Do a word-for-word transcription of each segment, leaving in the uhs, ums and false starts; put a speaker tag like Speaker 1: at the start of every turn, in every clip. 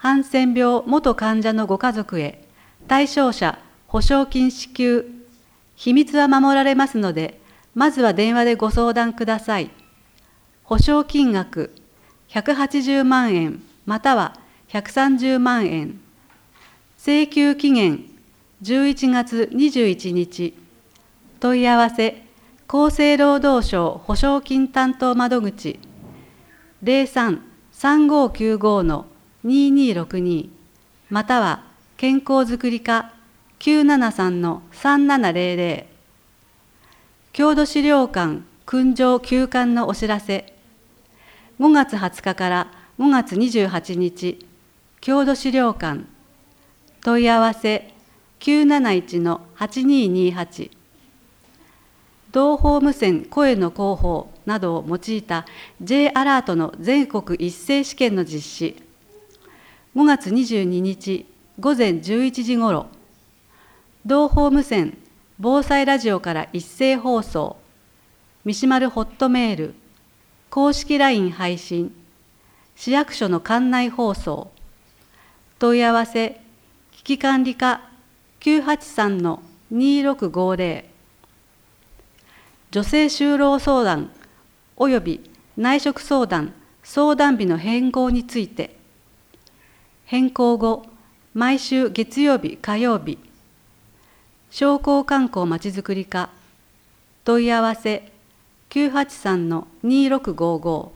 Speaker 1: ハンセン病元患者のご家族へ、対象者保証金支給、秘密は守られますので、まずは電話でご相談ください。保証金額ひゃくはちじゅうまんえんまたはひゃくさんじゅうまんえん。請求期限じゅういちがつにじゅういちにち。問い合わせ厚生労働省保証金担当窓口 ゼロさん さんごきゅうご ににろくに または健康づくり課 きゅうななさん さんななゼロゼロ。郷土資料館訓上休館のお知らせ。ごがつはつかからごがつにじゅうはちにち、郷土資料館。問い合わせきゅうなないち はちににはち。同胞無線声の広報などを用いた J アラートの全国一斉試験の実施。ごがつにじゅうににちごぜんじゅういちじごろ、同胞無線防災ラジオから一斉放送、三島るホットメール、公式 ライン 配信、市役所の館内放送、問い合わせ、危機管理課 きゅうはちさん にろくごゼロ、女性就労相談および内職相談、相談日の変更について、変更後、毎週月曜日、火曜日、商工観光まちづくり課、問い合わせきゅうはちさん にろくごご。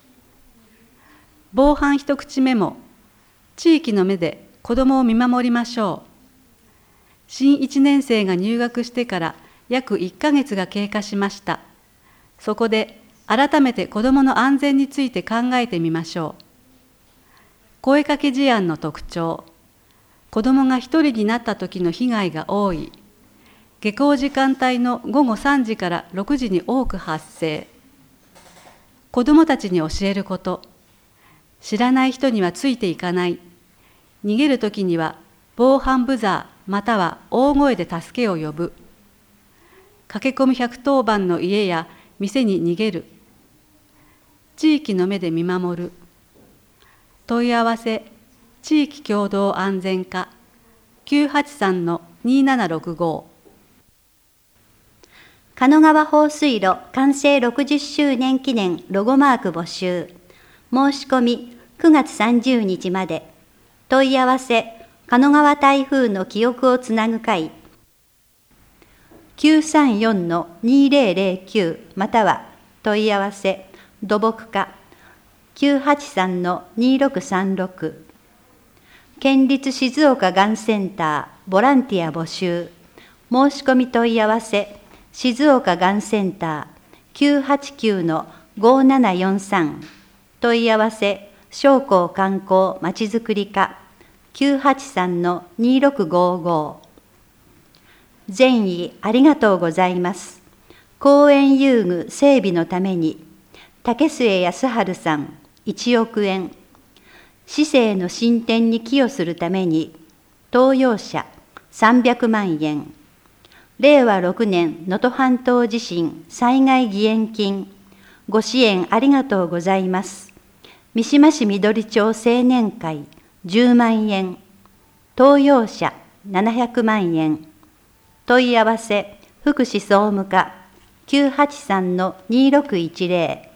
Speaker 1: 防犯一口メモ、地域の目で子どもを見守りましょう。新いちねん生が入学してから約いっかげつが経過しました。そこで改めて子どもの安全について考えてみましょう。声かけ事案の特徴、子どもが一人になった時の被害が多い。下校時間帯のごごさんじからろくじに多く発生。子どもたちに教えること。知らない人にはついていかない。逃げるときには防犯ブザーまたは大声で助けを呼ぶ。駆け込みひゃくとおばんの家や店に逃げる。地域の目で見守る。問い合わせ、地域共同安全課 きゅうはちさん にななろくご。
Speaker 2: 狩野川放水路完成ろくじゅっしゅうねん記念ロゴマーク募集。申し込みくがつさんじゅうにちまで。問い合わせ、狩野川台風の記憶をつなぐ会。きゅうさんよん にぜろぜろきゅうまたは問い合わせ、土木課きゅうはちさん にろくさんろく。県立静岡がんセンターボランティア募集。申し込み問い合わせ、静岡がんセンター きゅうはちきゅう ごななよんさん。問い合わせ、商工観光まちづくり課 きゅうはちさん にろくごご。善意ありがとうございます。公園遊具整備のために、竹末康晴さんいちおくえん。市政の進展に寄与するために、東洋社さんびゃくまんえん。れいわろくねん能登半島地震災害義援金、ご支援ありがとうございます。三島市緑町青年会じゅうまんえん。東洋社ななひゃくまんえん。問い合わせ、福祉総務課 きゅうはちさん にろくいちゼロ。